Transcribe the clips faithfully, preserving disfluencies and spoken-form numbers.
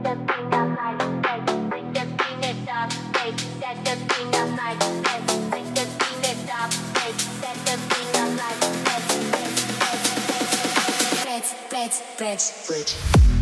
Bridge, bridge.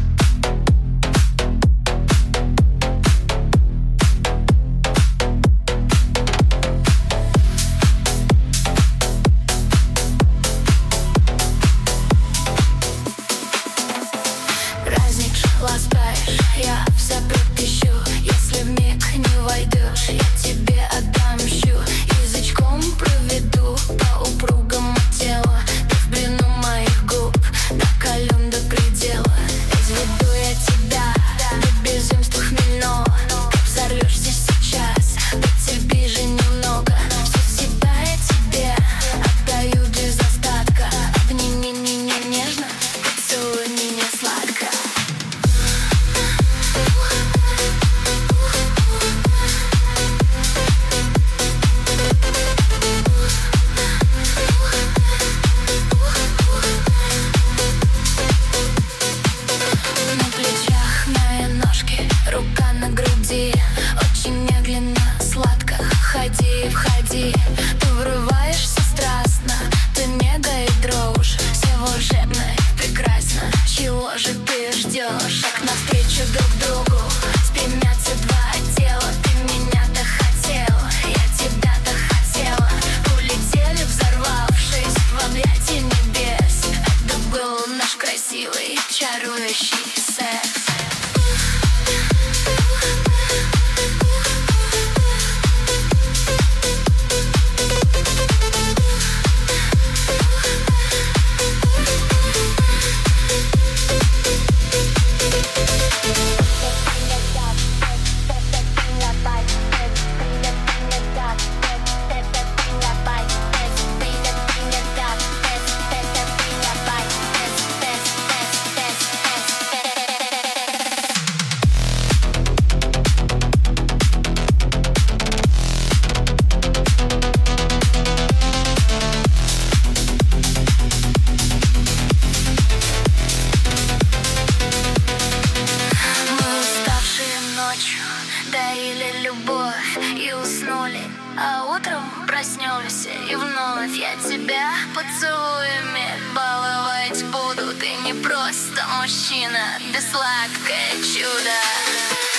Ласкаешь, я в запрет ищу. Если вмиг не войдешь, я тебе отомщу. Язычком проведу по упругому телу. Ты в плену моих губ, накален до предела. Изведу я тебя до безумства хмельного. Как взорвешься сейчас, потерпи же немного. Все себя я тебе отдаю без остатка. Обними меня нежно, поцелуй меня сладко. Рука на груди, очень медленно, сладко. Ходи, входи, ты врываешься страстно. Ты мега и дрожь, все волшебно и прекрасно. Чего же ты ждешь? Шаг навстречу друг другу, стремятся два тела. Ты меня-то хотел, я тебя-то хотела. Улетели, взорвавшись в объятия небес. Это был наш красивый, чарующий секс. Дарили любовь и уснули, а утром проснемся и вновь я тебя поцелуями баловать буду. Ты не просто мужчина, ты сладкое чудо.